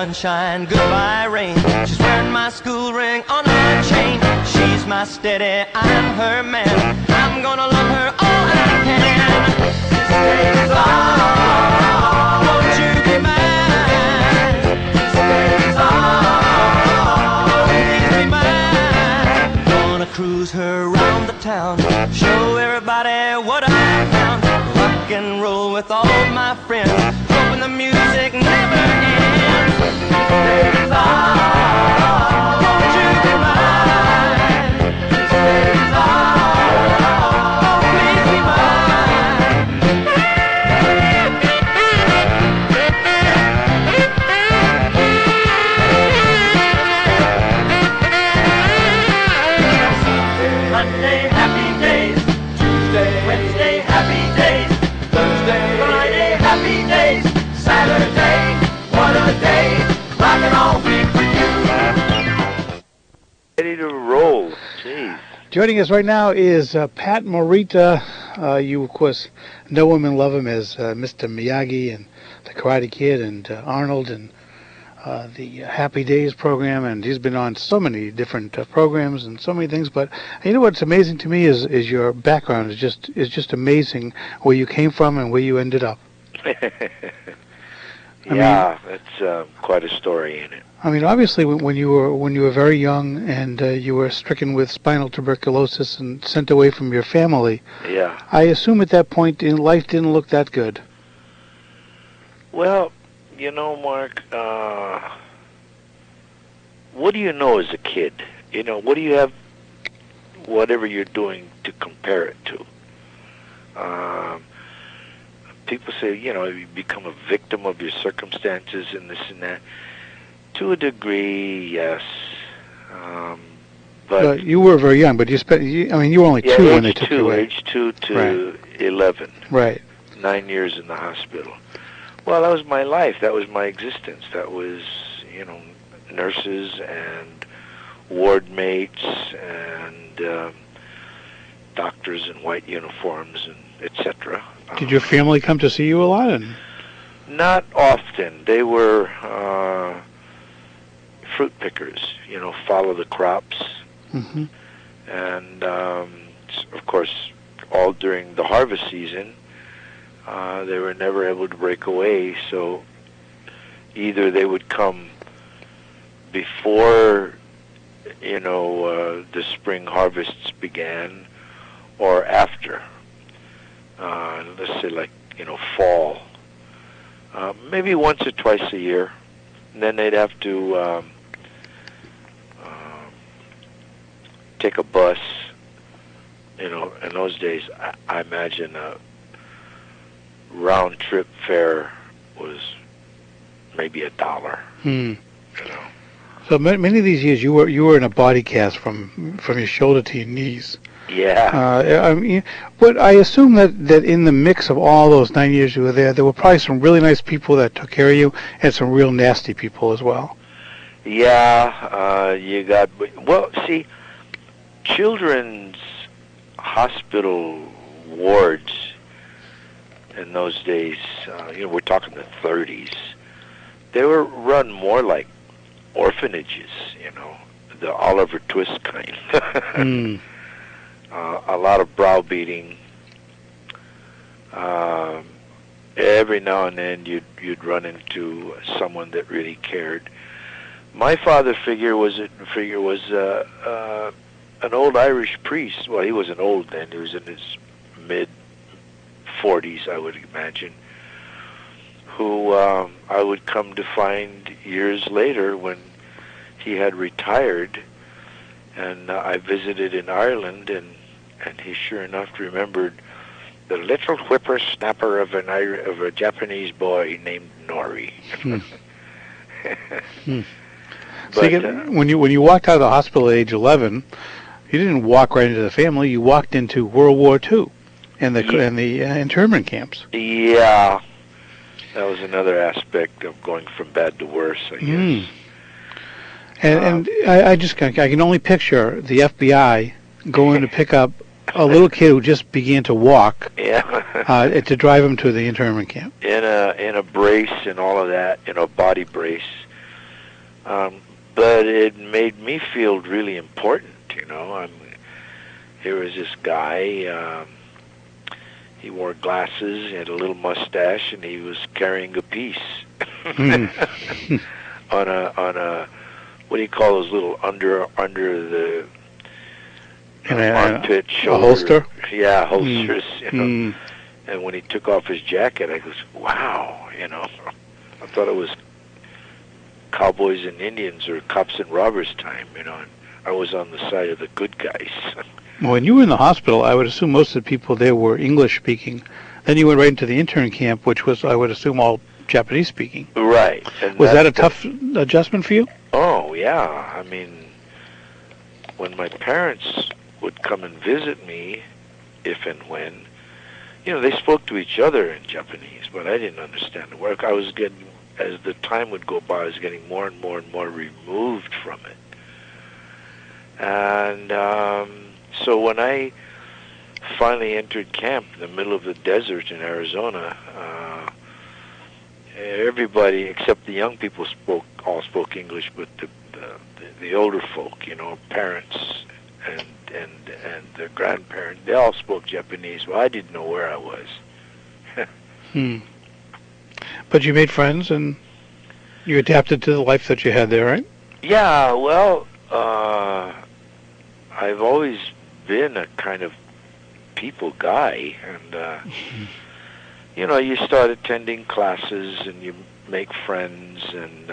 sunshine, goodbye rain. She's wearing my school ring on her chain. She's my steady, I'm her man. I'm gonna love her all I can. This day is all, won't you be mine? This day is all, please be mine. Gonna cruise her around the town, show everybody what I found. Rock and roll with all my friends, hoping the music never ends. This day is all, won't you be mine? This day is all, please be mine. Monday, happy days. Tuesday, Wednesday, happy days. Thursday, Friday, happy days. Saturday, what a day. Rockin' all week with you. Ready to roll. Jeez. Joining us right now is Pat Morita. You, of course, know him and love him as Mr. Miyagi and the Karate Kid and Arnold and the Happy Days program, and he's been on so many different programs and so many things. But you know what's amazing to me is your background is just amazing, where you came from and where you ended up. Yeah, that's quite a story in it. I mean, obviously, when you were very young and you were stricken with spinal tuberculosis and sent away from your family, Yeah. I assume at that point in life didn't look that good. Well, you know, Mark, what do you know as a kid? You know, what do you have, whatever you're doing, to compare it to? People say, you know, you become a victim of your circumstances and this and that. To a degree, yes. But you were very young, but you were only 2 when they took you away. Age 2 to 11. Right. 9 years in the hospital. Well, that was my life. That was my existence. That was, you know, nurses and ward mates and doctors in white uniforms and etc. Did your family come to see you a lot? Not often. They were fruit pickers, you know, follow the crops. Mm-hmm. And, of course, all during the harvest season, they were never able to break away, so either they would come before, you know, the spring harvests began, or after. Let's say, like, you know, fall. Maybe once or twice a year. And then they'd have to take a bus. You know, in those days, I imagine a round-trip fare was maybe $1. You know. So many of these years, you were in a body cast from your shoulder to your knees. Yeah. But I assume that in the mix of all those 9 years you were there were probably some really nice people that took care of you, and some real nasty people as well. Yeah, you got... Well, see, children's hospital wards in those days, you know, we're talking the 30s, they were run more like orphanages, you know, the Oliver Twist kind. A lot of browbeating. Every now and then you'd run into someone that really cared. My father figure was an old Irish priest. Well, he wasn't old then. He was in his mid-40s, I would imagine, who I would come to find years later when he had retired, and I visited in Ireland, and he sure enough remembered the little whippersnapper of a Japanese boy named Nori. But, so when you walked out of the hospital at age 11, you didn't walk right into the family. You walked into World War II and the internment camps. Yeah, that was another aspect of going from bad to worse, I guess. And I can only picture the FBI going to pick up a little kid who just began to walk, to drive him to the internment camp. In a brace and all of that, in a body brace, But it made me feel really important, you know. Here was this guy, he wore glasses, he had a little mustache, and he was carrying a piece on a what do you call those little under the armpit shoulder? A holster? Yeah, holsters, you know. And when he took off his jacket, I goes, wow, you know. I thought it was cowboys and Indians or cops and robbers time, you know. And I was on the side of the good guys. When you were in the hospital, I would assume most of the people there were English-speaking. Then you went right into the intern camp, which was, I would assume, all Japanese-speaking. Right. And was that a tough adjustment for you? Oh, yeah. I mean, when my parents would come and visit me, if and when, you know, they spoke to each other in Japanese, but I didn't understand the work. I was getting, as the time would go by, I was getting more and more and more removed from it. And so when I finally entered camp in the middle of the desert in Arizona, everybody except the young people all spoke English, but the older folk, you know, parents and their grandparents, they all spoke Japanese. Well, I didn't know where I was. But you made friends and you adapted to the life that you had there, right? Yeah, well, I've always been a kind of people guy, and you know, you start attending classes and you make friends, and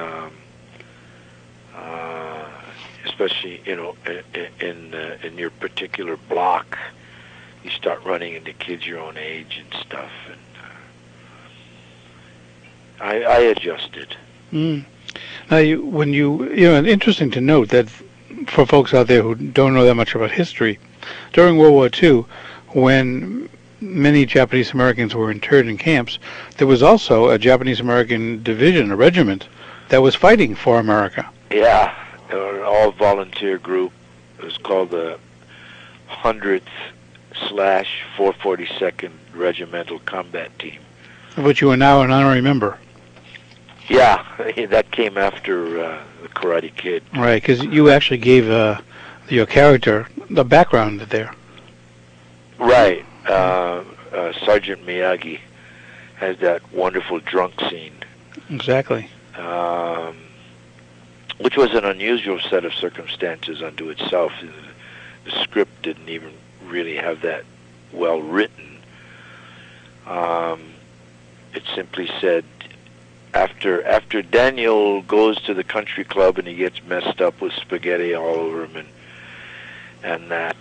especially, you know, in your particular block, you start running into kids your own age and stuff, and I adjusted. Now, when you know, it's interesting to note that for folks out there who don't know that much about history, during World War II, when many Japanese Americans were interned in camps, there was also a Japanese American division, a regiment, that was fighting for America. Yeah, they were an all-volunteer group. It was called the 100th/442nd Regimental Combat Team. Of which you are now an honorary member. Yeah, that came after the Karate Kid. Right, because you actually gave your character the background there. Right. Sergeant Miyagi has that wonderful drunk scene. Exactly. Which was an unusual set of circumstances unto itself. The script didn't even really have that well written. It simply said, after Daniel goes to the country club and he gets messed up with spaghetti all over him and that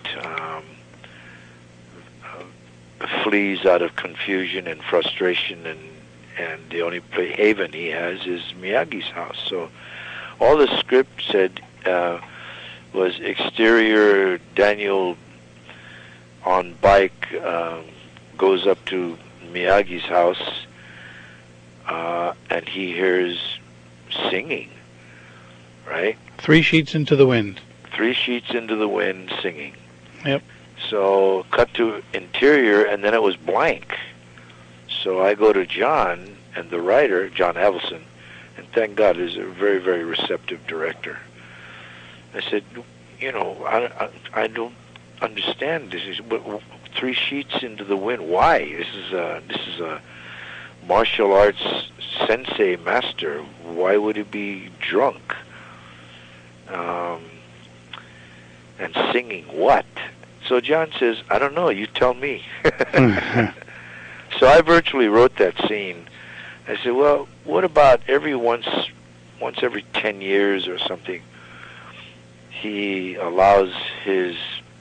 flees out of confusion and frustration, and the only haven he has is Miyagi's house. So all the script said was exterior Daniel on bike goes up to Miyagi's house, and he hears singing, right? 3 sheets into the wind. 3 sheets into the wind singing. Yep. So cut to interior, and then it was blank. So I go to John and the writer, John Avildsen, and thank God is a very, very receptive director. I said, you know, I don't understand this. 3 sheets into the wind. Why? This is a martial arts sensei master. Why would he be drunk? And singing what? So John says, I don't know, you tell me. So I virtually wrote that scene. I said, well, what about once every 10 years or something, he allows his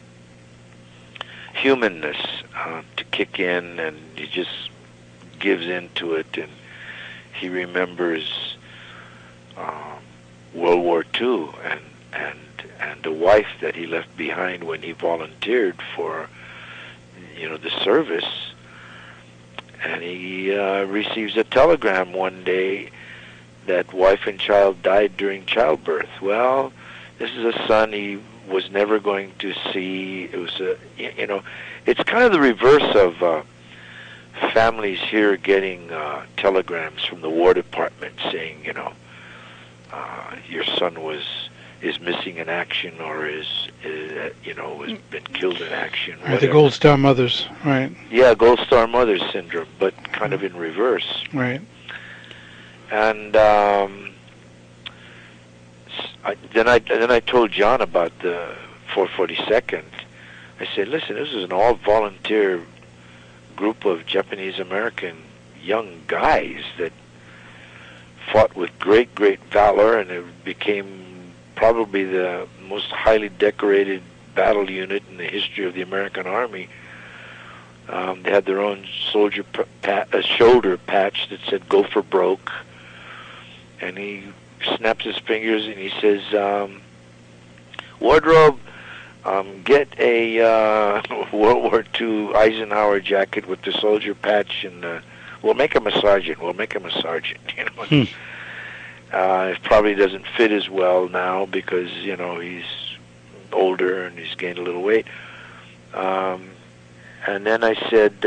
humanness to kick in, and he just gives into it, and he remembers World War II and the wife that he left behind when he volunteered for, you know, the service. And he receives a telegram one day that wife and child died during childbirth. Well, this is a son he was never going to see. It was you know, it's kind of the reverse of families here getting telegrams from the War Department saying, you know, your son is missing in action or has been killed in action. Right, the Gold Star mothers, right? Yeah, Gold Star Mother syndrome, but kind of in reverse. Right. And then I told John about the 442nd. I said, listen, this is an all-volunteer group of Japanese American young guys that fought with great valor, and it became probably the most highly decorated battle unit in the history of the American Army. They had their own shoulder patch that said "Go for Broke," and he snaps his fingers and he says, "Wardrobe, get a World War II Eisenhower jacket with the soldier patch, and we'll make him a sergeant. We'll make him a sergeant." It probably doesn't fit as well now because he's older and he's gained a little weight. And then I said,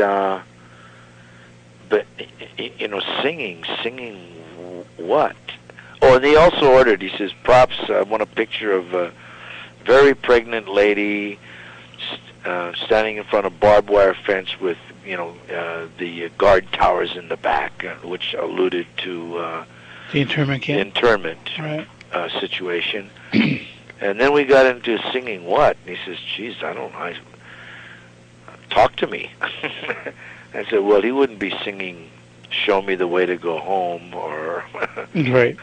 but singing what? Oh, and they also ordered. He says, props. I want a picture of a very pregnant lady standing in front of barbed wire fence with the guard towers in the back, which alluded to the internment camp. Right. Situation. And then we got into singing what? And he says, geez, I talk to me. I said, well, he wouldn't be singing Show Me the Way to Go Home or right.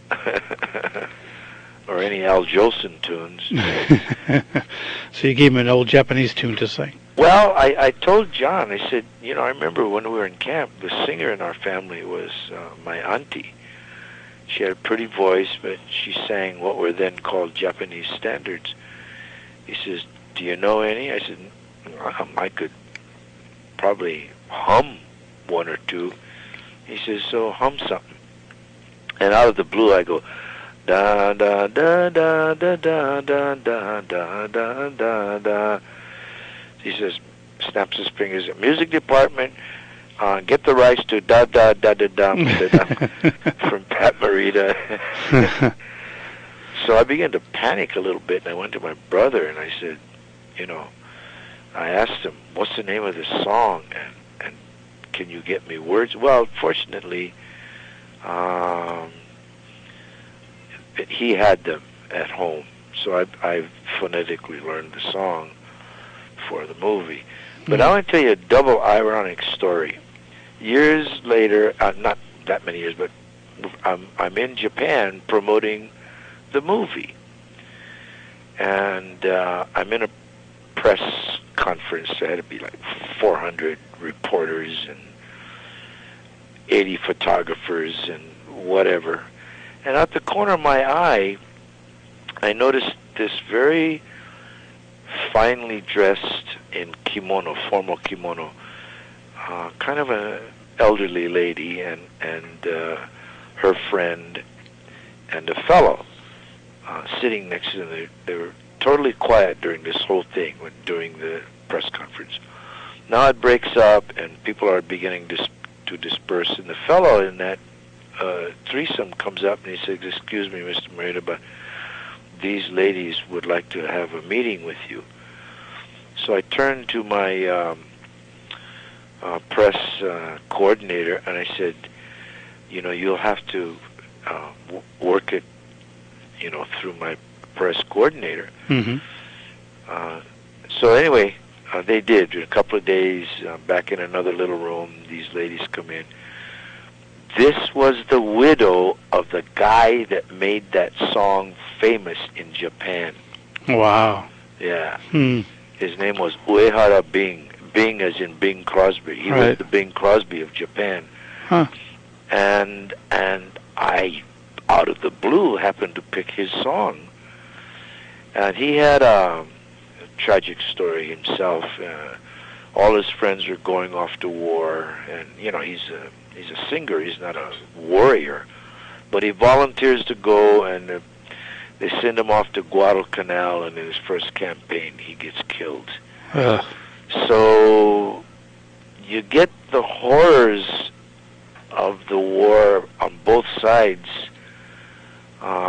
or any Al Jolson tunes. So you gave him an old Japanese tune to sing. Well, I told John, I said, I remember when we were in camp, the singer in our family was my auntie. She had a pretty voice, but she sang what were then called Japanese standards. He says, do you know any? I said, I could probably hum one or two. He says, so hum something. And out of the blue I go, da da da da da da da da da da da da. He says, snaps his fingers, music department, get the rights to da da da da da from Pat Morita. So I began to panic a little bit, and I went to my brother and I said, I asked him, what's the name of this song, and can you get me words? Well, fortunately, he had them at home, so I phonetically learned the song for the movie. But I want to tell you a double ironic story. Years later, not that many years, but I'm in Japan promoting the movie, and I'm in a press conference. There had to be like 400 reporters and 80 photographers and whatever. And out the corner of my eye, I noticed this very finely dressed in kimono, formal kimono, kind of an elderly lady and her friend and a fellow sitting next to them. They were totally quiet during this whole thing, during the press conference. Now it breaks up and people are beginning to disperse, and the fellow in that threesome comes up and he says, excuse me, Mr. Morita, but these ladies would like to have a meeting with you. So I turned to my press coordinator and I said, you'll have to work it, through my press coordinator. Mm-hmm. So anyway, they did. In a couple of days, back in another little room, these ladies come in. This was the widow of the guy that made that song famous in Japan. Wow. Yeah. Hmm. His name was Uehara Bing. Bing as in Bing Crosby. He was the Bing Crosby of Japan. Huh. And I, out of the blue, happened to pick his song. And he had a tragic story himself. All his friends were going off to war, and he's a singer. He's not a warrior, but he volunteers to go, and they send him off to Guadalcanal. And in his first campaign, he gets killed. So you get the horrors of the war on both sides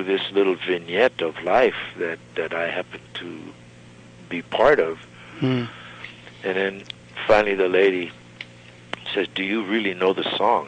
through this little vignette of life that I happen to be part of. Hmm. And then finally the lady says, "Do you really know the song?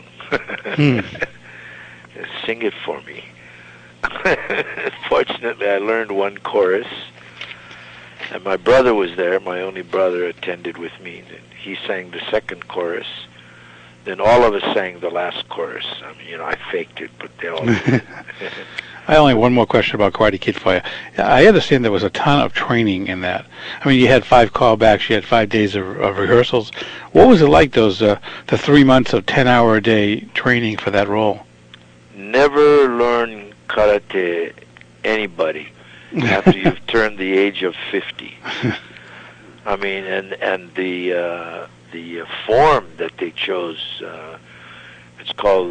Sing it for me." Fortunately, I learned one chorus, and my brother was there. My only brother attended with me, and he sang the second chorus. Then all of us sang the last chorus. I mean, I faked it, but they all did. I only have one more question about Karate Kid for you. I understand there was a ton of training in that. I mean, you had 5 callbacks, you had 5 days of rehearsals. What was it like, those the 3 months of 10-hour-a-day training for that role? Never learn karate, anybody, after you've turned the age of 50. I mean, and the form that they chose. It's called,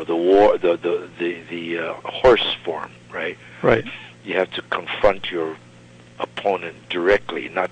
the horse form, right? Right. You have to confront your opponent directly, not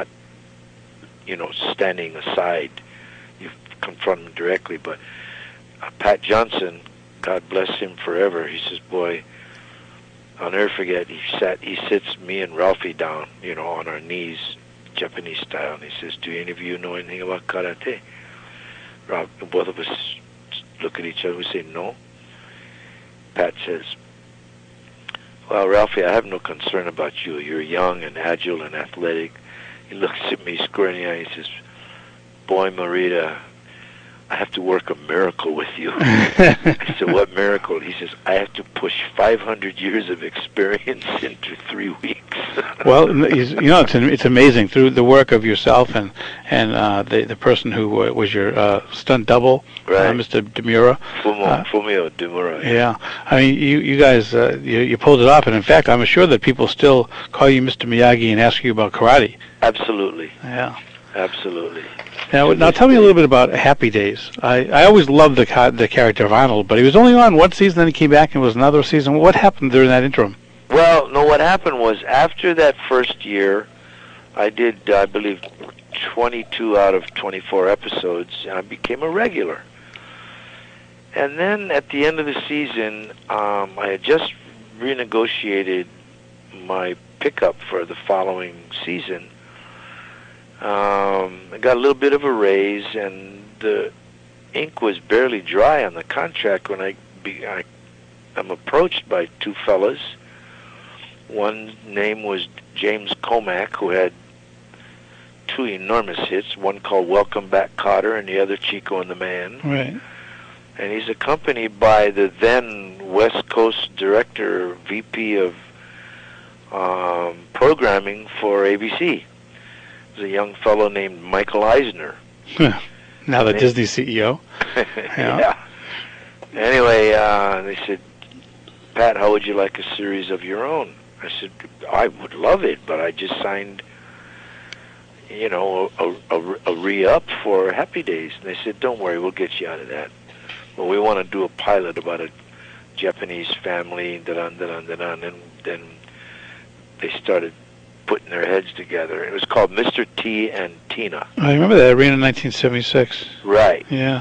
standing aside. You confront him directly. But Pat Johnson, God bless him forever, he says, "Boy, I'll never forget." He sits me and Ralphie down, on our knees, Japanese style, and he says, "Do any of you know anything about karate?" Both of us look at each other and we say, "No." Pat says, "Well, Ralphie, I have no concern about you. You're young and agile and athletic." He looks at me square in the eye and he says, "Boy, Morita, I have to work a miracle with you." I said, "What miracle?" He says, "I have to push 500 years of experience into 3 weeks." Well, it's amazing through the work of yourself and the person who was your stunt double, right. Mr. Demura. Fumio Demura. Yeah, I mean, you guys, you pulled it off, and in fact, I'm sure that people still call you Mr. Miyagi and ask you about karate. Absolutely. Yeah. Absolutely. Now tell me a little bit about Happy Days. I always loved the character of Arnold, but he was only on one season, then he came back and was another season. What happened during that interim? Well, no, what happened was after that first year, I did, I believe, 22 out of 24 episodes, and I became a regular. And then at the end of the season, I had just renegotiated my pickup for the following season. I got a little bit of a raise, and the ink was barely dry on the contract when I'm approached by 2 fellas. One name was James Comack, who had 2 enormous hits, one called Welcome Back, Kotter, and the other Chico and the Man. Right. And he's accompanied by the then West Coast director, VP of programming for ABC. It was a young fellow named Michael Eisner. Now the Disney CEO. Yeah. Anyway, they said, "Pat, how would you like a series of your own?" I said, "I would love it, but I just signed, a re-up for Happy Days." And they said, "Don't worry, we'll get you out of that. Well, we want to do a pilot about a Japanese family, and then they started putting their heads together. It was called Mr. T and Tina. I remember that, Arena 1976. Right. Yeah.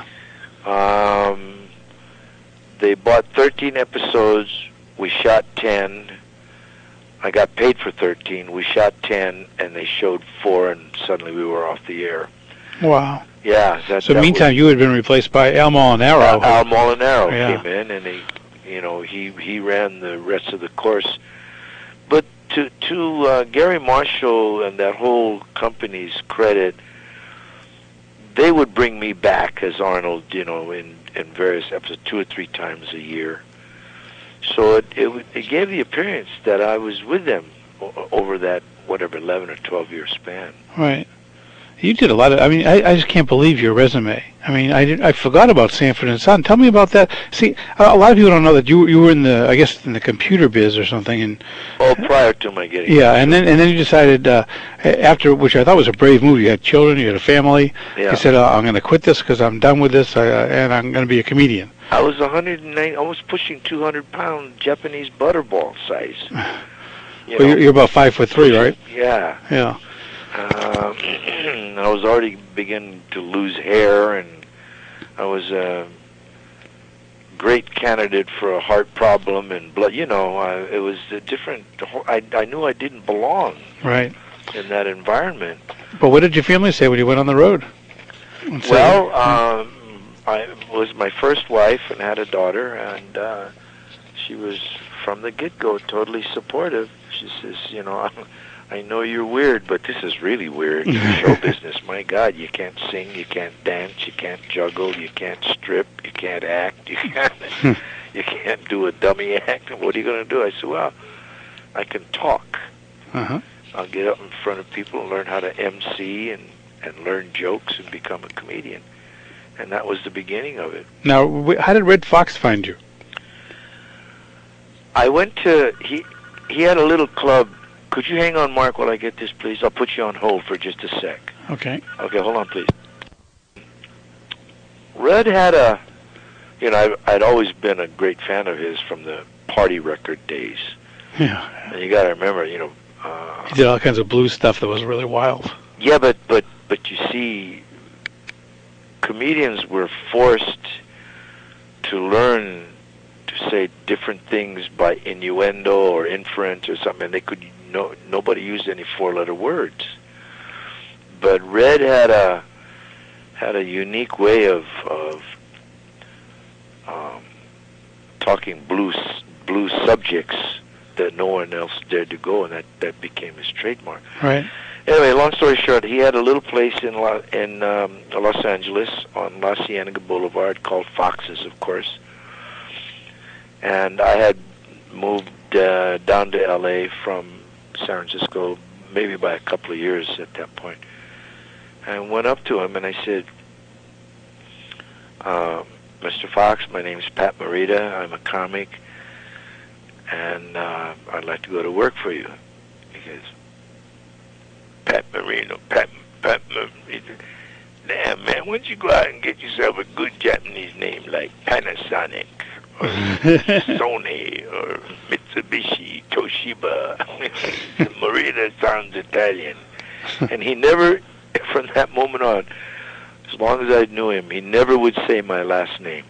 They bought 13 episodes. We shot 10. I got paid for 13. We shot 10, and they showed 4, and suddenly we were off the air. Wow. Yeah. So meantime, you had been replaced by Al Molinaro. Al Molinaro came in, and he ran the rest of the course. But to Gary Marshall and that whole company's credit, they would bring me back as Arnold, in various episodes 2 or 3 times a year. So it gave the appearance that I was with them over that 11 or 12 year span. Right. You did a lot of. I mean, I just can't believe your resume. I mean, I forgot about Sanford and Son. Tell me about that. See, a lot of people don't know that you were in the computer biz or something. And prior to my getting. Yeah, and then you decided after, which I thought was a brave move. You had children, you had a family. Yeah. You said, I'm going to quit this because I'm done with this, and I'm going to be a comedian. I was 190, almost pushing 200-pound Japanese butterball size. Well, you're about 5'3", right? Yeah. Yeah. I was already beginning to lose hair, and I was great candidate for a heart problem and blood. You know, it was a different. I knew I didn't belong Right. in that environment. But what did your family say when you went on the road? Well, I was my first wife and had a daughter, and she was from the get-go totally supportive. She says, you know, I know you're weird, but this is really weird. Show business, my God, you can't sing, you can't dance, you can't juggle, you can't strip, you can't act, you can't do a dummy act. What are you going to do? I said, well, I can talk. Uh-huh. I'll get up in front of people and learn how to MC and learn jokes and become a comedian. And that was the beginning of it. Now, how did Red Fox find you? I went to, he had a little club. Could you hang on, Mark, while I get this, please? I'll put you on hold for just a sec. Okay. Okay, hold on, please. Red had a, you know, I'd always been a great fan of his from the Party Record days. Yeah. And you got to remember, you know. He did all kinds of blues stuff that was really wild. Yeah, but you see, comedians were forced to learn to say different things by innuendo or inference or something, and they could nobody used any four-letter words. But Red had a unique way of talking blues subjects that no one else dared to go, and that became his trademark. Right. Anyway, long story short, he had a little place in Los Angeles on La Cienega Boulevard called Fox's, of course. And I had moved down to L.A. from San Francisco, maybe by a couple of years at that point. And went up to him and I said, Mr. Fox, my name's Pat Morita. I'm a comic, and I'd like to go to work for you. He goes, Pat Morita, Pat Morita. Damn, man, why don't you go out and get yourself a good Japanese name like Panasonic or Sony or Mitsubishi, Toshiba. Morita sounds Italian. And he never, from that moment on, as long as I knew him, he never would say my last name.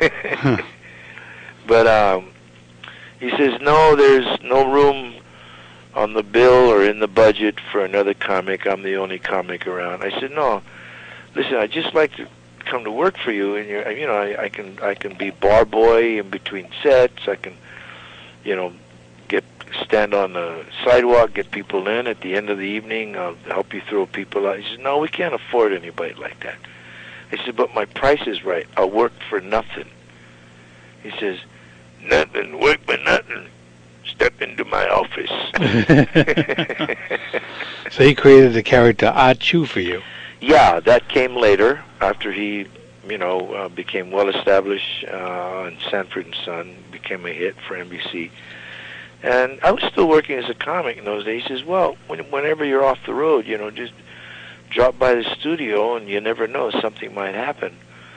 But he says, no, there's no room on the bill or in the budget for another comic. I'm the only comic around. I said, no, listen, I'd just like to come to work for you, and you know, I can be bar boy in between sets. I can, you know, stand on the sidewalk, get people in. At the end of the evening, I'll help you throw people out. He said, no, we can't afford anybody like that. I said, but my price is right. I'll work for nothing. He says, nothing, work for nothing. Step into my office. So he created the character Ah Chu for you. Yeah, that came later after he, you know, became well established on Sanford and Son, became a hit for NBC. And I was still working as a comic in those days. He says, well, whenever you're off the road, you know, just drop by the studio, and you never know, something might happen.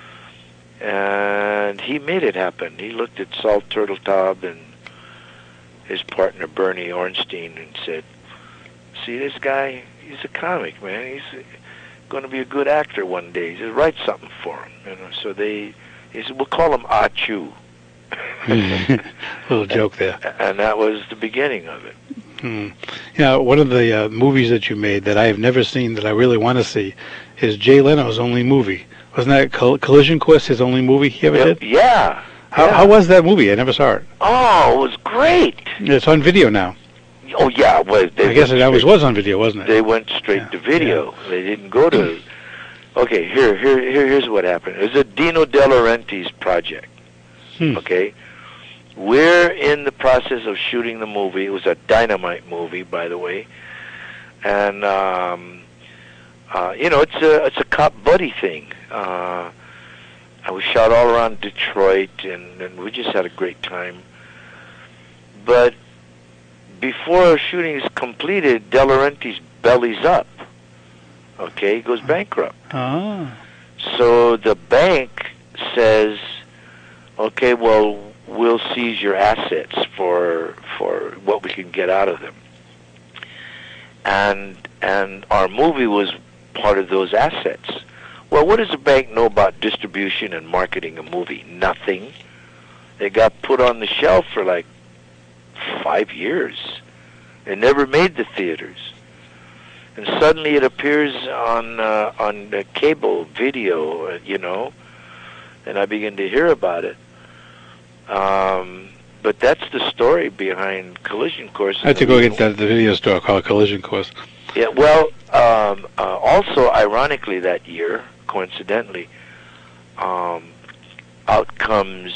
And he made it happen. He looked at Saul Turteltaub and his partner Bernie Ornstein and said, see this guy? He's a comic, man. He's going to be a good actor one day. He said, write something for him. You know, so he said, we'll call him Ah Chu. Little joke there. And that was the beginning of it. You know, one of the movies that you made that I have never seen that I really want to see is Jay Leno's only movie. Wasn't that Collision Course, his only movie he ever did? Yeah. How was that movie? I never saw it. Oh, it was great. It's on video now. Oh, yeah. Well, I guess it always was on video, wasn't it? They went straight to video. Yeah. They didn't go to... Okay, here's what happened. It was a Dino De Laurentiis project. Okay? We're in the process of shooting the movie. It was a dynamite movie, by the way. And, you know, it's a cop buddy thing. And we shot all around Detroit, and we just had a great time. But before shooting is completed, De Laurentiis bellies up. Okay, he goes bankrupt. Oh. So the bank says, okay, well, we'll seize your assets for what we can get out of them. And our movie was part of those assets. Well, what does a bank know about distribution and marketing a movie? Nothing. It got put on the shelf for like 5 years. It never made the theaters. And suddenly it appears on cable video, and I begin to hear about it. But that's the story behind Collision Course. I had to go get the video store called Collision Course. Yeah, well, also ironically that year, coincidentally, out comes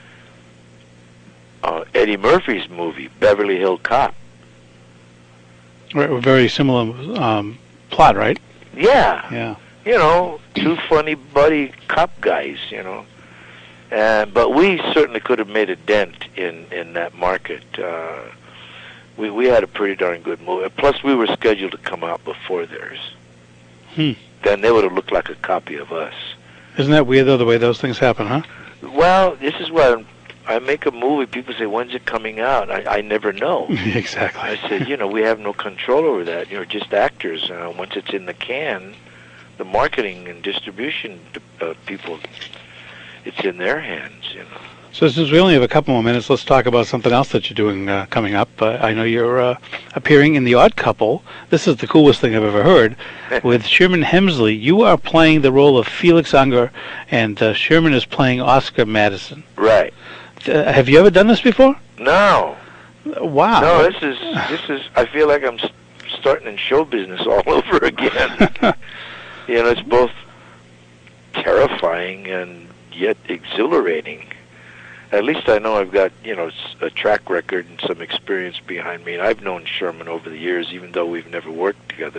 Eddie Murphy's movie, Beverly Hill Cop. Right, very similar plot, right? Yeah. Yeah. Two funny buddy cop guys, but we certainly could have made a dent in that market. We had a pretty darn good movie. Plus, we were scheduled to come out before theirs. Then they would have looked like a copy of us. Isn't that weird, though, the way those things happen, huh? Well, this is why I make a movie. People say, when's it coming out? I never know. Exactly. I said, we have no control over that. You're just actors. Once it's in the can, the marketing and distribution people, it's in their hands, So since we only have a couple more minutes, let's talk about something else that you're doing coming up. I know you're appearing in The Odd Couple. This is the coolest thing I've ever heard. With Sherman Hemsley, you are playing the role of Felix Unger, and Sherman is playing Oscar Madison. Right. Have you ever done this before? No. Wow. No, this is. I feel like I'm starting in show business all over again. It's both terrifying and yet exhilarating. At least I know I've got, a track record and some experience behind me. And I've known Sherman over the years, even though we've never worked together.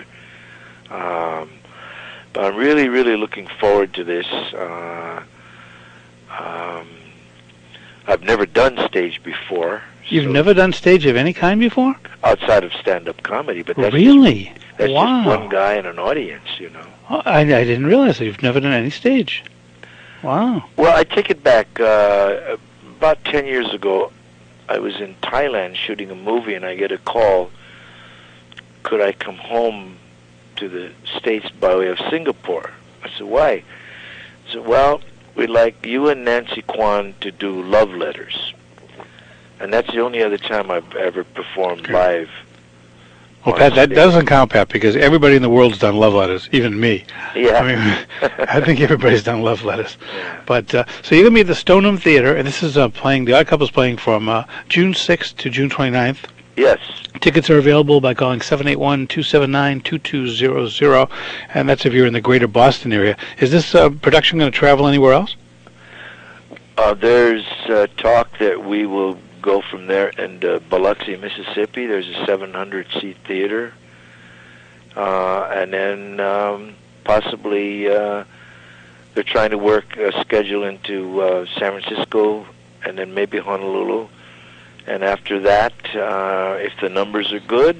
But I'm really, really looking forward to this. I've never done stage before. You've never done stage of any kind before? Outside of stand-up comedy. But that's really? That's wow. just one guy and an audience, Oh, I didn't realize that you've never done any stage. Wow. Well, I take it back. About 10 years ago, I was in Thailand shooting a movie, and I get a call, could I come home to the States by way of Singapore? I said, why? I said, well, we'd like you and Nancy Kwan to do Love Letters. And that's the only other time I've ever performed live. Well, Pat, that doesn't count, Pat, because everybody in the world's done love letters, even me. Yeah. I mean, I think everybody's done love letters. Yeah. But, so you're going to be at the Stoneham Theater, and this is playing, The Odd Couple's playing from June 6th to June 29th. Yes. Tickets are available by calling 781-279-2200, and that's if you're in the greater Boston area. Is this production going to travel anywhere else? There's talk that we will go from there in Biloxi, Mississippi. There's a 700-seat theater. And then possibly they're trying to work a schedule into San Francisco and then maybe Honolulu. And after that, if the numbers are good,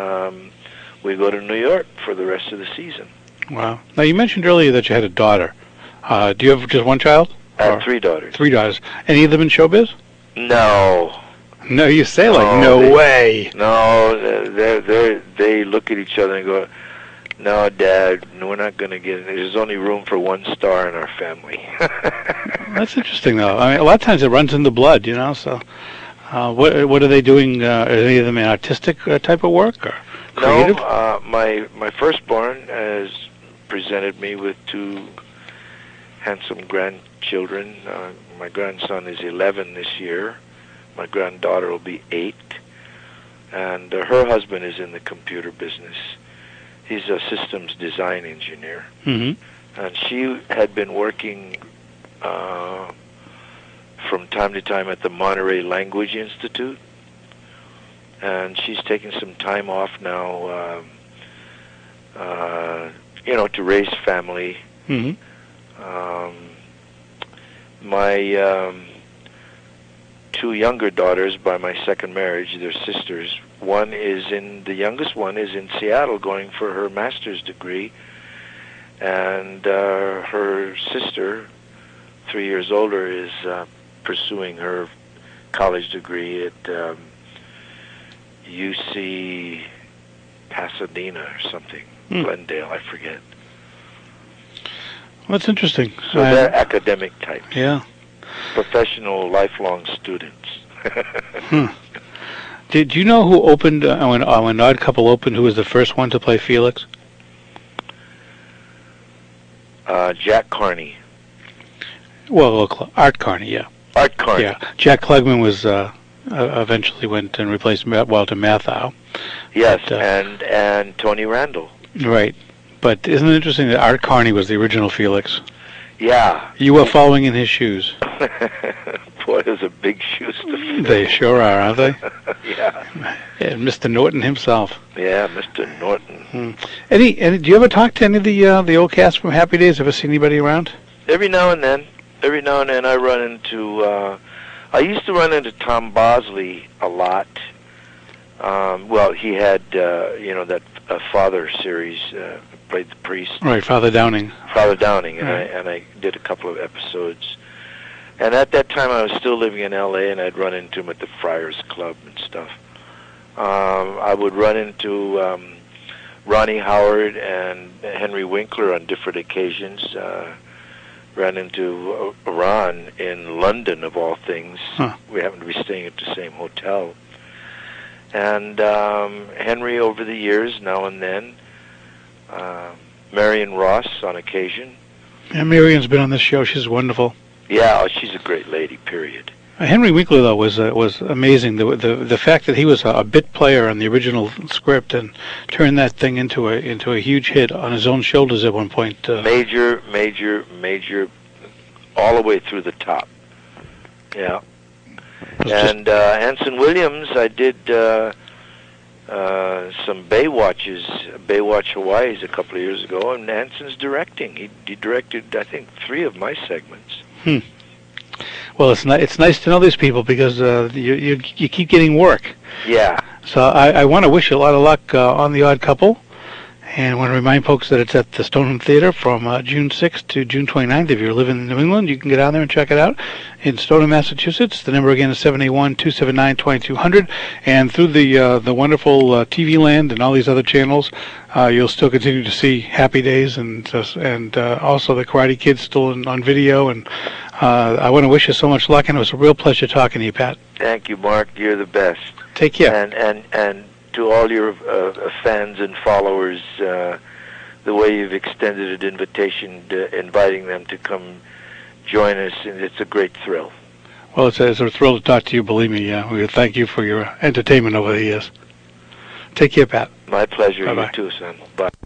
we go to New York for the rest of the season. Wow. Now, you mentioned earlier that you had a daughter. Do you have just one child? I have 3 daughters. 3 daughters. Any of them in showbiz? No. No, you say no way. No, they look at each other and go, no, Dad, we're not going to get it. There's only room for 1 star in our family. That's interesting, though. I mean, a lot of times it runs in the blood, so... what are they doing? Are any of them in artistic type of work or creative? No, my firstborn has presented me with 2 handsome grandchildren. My grandson is 11 this year. My granddaughter will be 8. And her husband is in the computer business. He's a systems design engineer. Mm-hmm. And she had been working from time to time at the Monterey Language Institute, and she's taking some time off now, to raise family. Mm-hmm. My 2 younger daughters by my second marriage, they're sisters. The youngest one is in Seattle going for her master's degree, and her sister, 3 years older, is pursuing her college degree at UC Pasadena or something, Glendale, I forget. Well, that's interesting. So they're academic types. Yeah. professional, lifelong students. Did you know who opened when Odd Couple opened? Who was the first one to play Felix? Jack Carney. Well, Art Carney, yeah. Art Carney. Yeah, Jack Klugman was eventually went and replaced Walter Matthau. Yes, But, and Tony Randall. Right, but isn't it interesting that Art Carney was the original Felix? Yeah. You were following in his shoes. Boy, those are big shoes to fill. They sure are, aren't they? Yeah. And Mr. Norton himself. Yeah, Mr. Norton. Any? Do you ever talk to any of the old cast from Happy Days? Ever see anybody around? Every now and then I run into, I used to run into Tom Bosley a lot. Well, he had, that Father series, played the priest. Right, Father Downing. Father Downing, and Right. I did a couple of episodes. And at that time, I was still living in L.A., and I'd run into him at the Friars Club and stuff. I would run into Ronnie Howard and Henry Winkler on different occasions. Ran into Ron in London, of all things. Huh. We happened to be staying at the same hotel. And Henry, over the years, now and then. Marion Ross on occasion. Yeah, Marion's been on this show. She's wonderful. Yeah, oh, she's a great lady, period. Henry Winkler, though, was amazing. The fact that he was a bit player on the original script and turned that thing into a huge hit on his own shoulders at one point. Major, all the way through the top. Yeah. And Anson Williams, I did some Baywatch Hawaii's a couple of years ago, and Anson's directing. He directed, I think, 3 of my segments. Well, it's nice to know these people because you keep getting work. Yeah. So I want to wish you a lot of luck on The Odd Couple, and I want to remind folks that it's at the Stoneham Theater from June 6th to June 29th. If you're living in New England, you can get out there and check it out in Stoneham, Massachusetts. The number again is 781-279-2200, and through the wonderful TV Land and all these other channels, you'll still continue to see Happy Days and also the Karate Kid still on video. And I want to wish you so much luck, and it was a real pleasure talking to you, Pat. Thank you, Mark. You're the best. Take care. And to all your fans and followers, the way you've extended an invitation, inviting them to come join us, and it's a great thrill. Well, it's a thrill to talk to you, believe me. We thank you for your entertainment over the years. Take care, Pat. My pleasure. Bye-bye. You too, son. Bye.